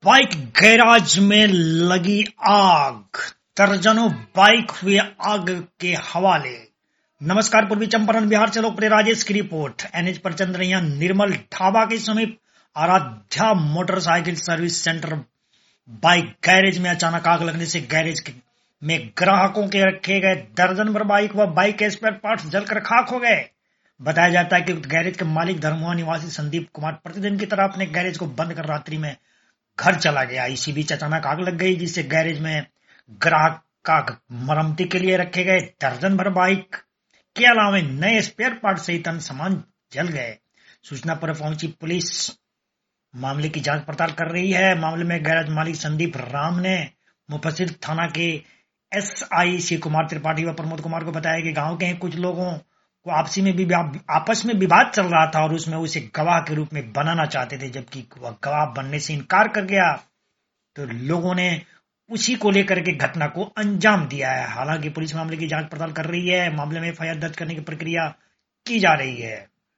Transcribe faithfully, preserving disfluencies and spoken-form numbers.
Bike garage में लगी आग, दर्जनों बाइक हुए आग के हवाले। नमस्कार, पूर्वी चंपारण बिहार से लोकप्रिय राजेश की रिपोर्ट। एनएच पर चंद्रैया निर्मल ढाबा के समीप Aaradhya motorcycle service centre bike garage में अचानक आग लगने से गैरेज में ग्राहकों के रखे गए दर्जन भर बाइक व बाइक के स्पेयर पार्ट्स जलकर खाक हो गए। बताया जाता है कि गैरेज के मालिक धर्मुआ निवासी संदीप कुमार प्रतिदिन की तरह अपने गैरेज को बंद कर रात्रि में घर चला गया। इसी बीच अचानक आग लग गई, जिससे गैरेज में ग्राहक का मरम्मती के लिए रखे गए दर्जन भर बाइक के अलावा नए स्पेयर पार्ट सहित अन्य सामान जल गए। सूचना पर पहुंची पुलिस मामले की जांच पड़ताल कर रही है। मामले में गैरेज मालिक संदीप राम ने मुफस्सिल थाना के एसआई शिव कुमार त्रिपाठी व प्रमोद कुमार को बताया कि गांव के कुछ लोगों को आपसी में भी आपस में विवाद चल रहा था और उसमें उसे गवाह के रूप में बनाना चाहते थे, जबकि वह गवाह बनने से इनकार कर गया तो लोगों ने उसी को लेकर के घटना को अंजाम दिया है। हालांकि पुलिस मामले की जांच पड़ताल कर रही है। मामले में एफआईआर दर्ज करने की प्रक्रिया की जा रही है।